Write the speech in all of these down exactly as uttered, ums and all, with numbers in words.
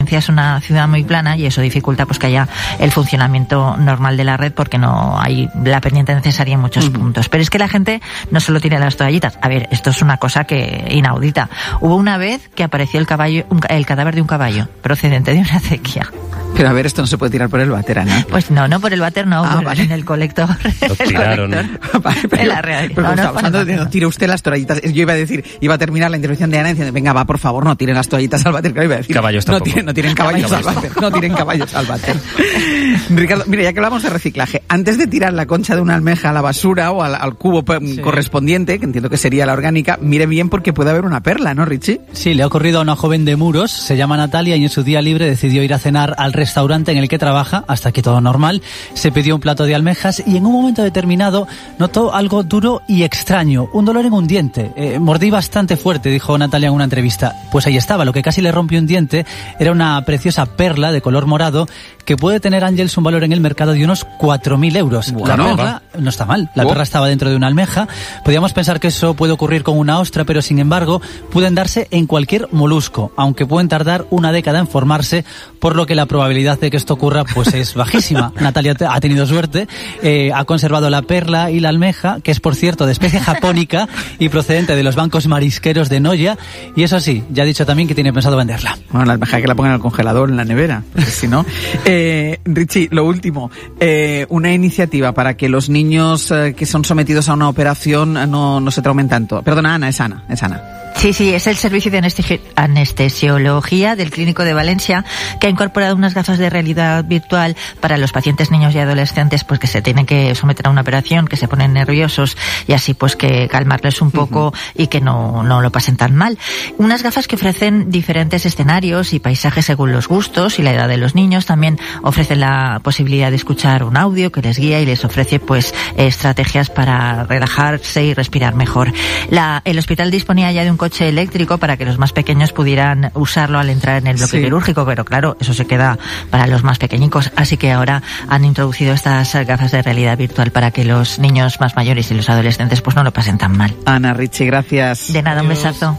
Valencia es una ciudad muy plana y eso dificulta pues que haya el funcionamiento normal de la red porque no hay la pendiente necesaria en muchos uh-huh. puntos. Pero es que la gente no solo tiene las toallitas. A ver, esto es una cosa que inaudita. Hubo una vez que apareció el caballo, un, el cadáver de un caballo procedente de una acequia. Pero a ver, esto no se puede tirar por el váter, Ana. Pues no, no por el váter, no, ah, vale. en el colector. Lo tiraron. Vale, pero, en la realidad. Pero no, no, hablando de no tire usted las toallitas. Yo iba a decir, iba a terminar la intervención de Ana diciendo, venga, va, por favor, no tiren las toallitas al váter. Claro, iba a decir, caballos no tampoco. tiren, no tiren caballos, caballos al váter. No tiren caballos al váter. Ricardo, mira, ya que hablamos de reciclaje, antes de tirar la concha de una almeja a la basura o al, al cubo sí. correspondiente, que entiendo que sería la orgánica, mire bien porque puede haber una perla, ¿no, Richie? Sí, le ha ocurrido a una joven de Muros, se llama Natalia y en su día libre decidió ir a cenar al restaurante en el que trabaja, hasta aquí todo normal, se pidió un plato de almejas y en un momento determinado notó algo duro y extraño, un dolor en un diente. Eh, mordí bastante fuerte, dijo Natalia en una entrevista. Pues ahí estaba, lo que casi le rompió un diente era una preciosa perla de color morado que puede tener, Ángels, un valor en el mercado de unos cuatro mil euros. Bueno, la no, perla no está mal, la oh. perla estaba dentro de una almeja. Podríamos pensar que eso puede ocurrir con una ostra, pero sin embargo pueden darse en cualquier molusco, aunque pueden tardar una década en formarse, por lo que la probabilidad de que esto ocurra pues es bajísima. Natalia ha tenido suerte, eh, ha conservado la perla y la almeja, que es por cierto de especie japónica y procedente de los bancos marisqueros de Noya, y eso sí, ya ha dicho también que tiene pensado venderla. Bueno, la almeja que la pongan en el congelador, en la nevera, porque si no... Eh, Richie, lo último, eh, una iniciativa para que los niños eh, que son sometidos a una operación no, no se traumen tanto. Perdona, Ana, es Ana, es Ana. Sí, sí, es el servicio de anestesi- anestesiología del Clínico de Valencia que ha incorporado unas gafas de realidad virtual para los pacientes niños y adolescentes pues que se tienen que someter a una operación, que se ponen nerviosos y así pues que calmarles un poco uh-huh. y que no, no lo pasen tan mal. Unas gafas que ofrecen diferentes escenarios y paisajes según los gustos y la edad de los niños. También ofrecen la posibilidad de escuchar un audio que les guía y les ofrece pues estrategias para relajarse y respirar mejor. La, el hospital disponía ya de un coche eléctrico para que los más pequeños pudieran usarlo al entrar en el bloque sí. quirúrgico, pero claro, eso se queda para los más pequeñicos, así que ahora han introducido estas gafas de realidad virtual para que los niños más mayores y los adolescentes pues no lo pasen tan mal. Ana, Richie, gracias. De nada, un Adiós. besazo.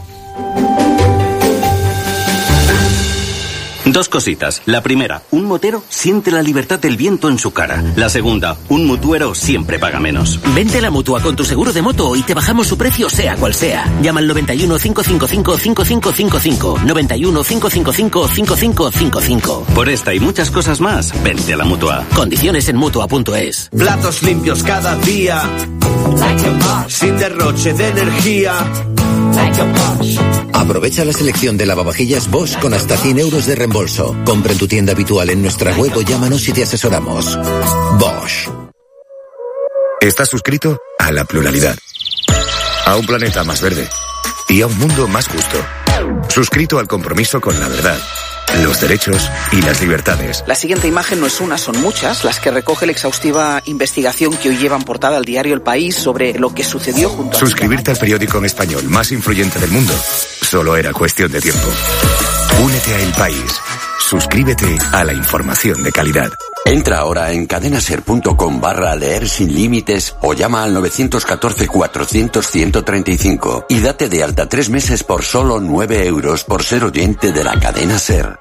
Dos cositas. La primera, un motero siente la libertad del viento en su cara. La segunda, un mutuero siempre paga menos. Vente a la Mutua con tu seguro de moto y te bajamos su precio sea cual sea. Llama al noventa y uno, cinco cinco cinco, cinco cinco cinco cinco. noventa y uno, cinco cinco cinco, cinco cinco cinco cinco. Por esta y muchas cosas más, vente a la Mutua. Condiciones en mutua punto es. Platos limpios cada día, sin derroche de energía. Aprovecha la selección de lavavajillas Bosch con hasta cien euros de reembolso. Compra en tu tienda habitual en nuestra web o llámanos y te asesoramos. Bosch. Estás suscrito a la pluralidad, a un planeta más verde y a un mundo más justo. Suscrito al compromiso con la verdad, los derechos y las libertades. La siguiente imagen no es una, son muchas las que recoge la exhaustiva investigación que hoy lleva en portada al diario El País sobre lo que sucedió junto a... Suscribirte al periódico en español más influyente del mundo solo era cuestión de tiempo. Únete a El País. Suscríbete a la información de calidad. Entra ahora en cadenaser.com barra leer sin límites o llama al nueve uno cuatro, cuatrocientos, ciento treinta y cinco y date de alta tres meses por solo nueve euros por ser oyente de la cadena Ser.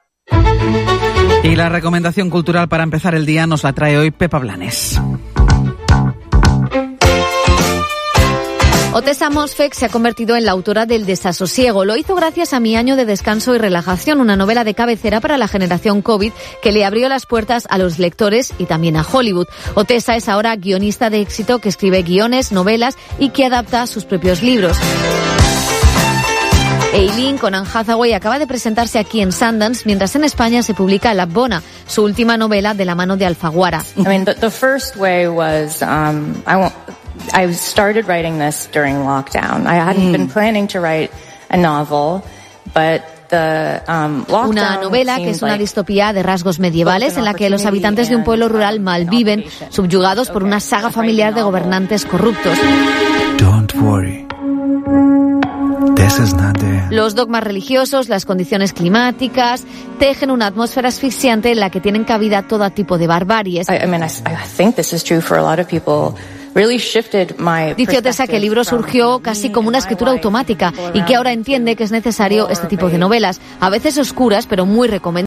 Y la recomendación cultural para empezar el día nos la trae hoy Pepa Blanes. Otessa Moschweg se ha convertido en la autora del Desasosiego. Lo hizo gracias a Mi año de descanso y relajación, una novela de cabecera para la generación COVID que le abrió las puertas a los lectores y también a Hollywood. Otessa es ahora guionista de éxito que escribe guiones, novelas y que adapta sus propios libros. Eileen con Anne Hathaway acaba de presentarse aquí en Sundance, mientras en España se publica La Bona, su última novela de la mano de Alfaguara. I mean, the, the first way was um, I won't. I started writing this during lockdown. I hadn't mm. been planning to write a novel, but the um, lockdown Una novela que es una distopía de rasgos medievales en la que los habitantes de un pueblo rural malviven, subyugados por una saga familiar de gobernantes corruptos. Don't worry. This is not the... Los dogmas religiosos, las condiciones climáticas, tejen una atmósfera asfixiante en la que tienen cabida todo tipo de barbaries. I, I mean, I, I think this is true for a lot of people. Dice Otessa que el libro surgió casi como una escritura automática y que ahora entiende que es necesario este tipo de novelas, a veces oscuras pero muy recomendables.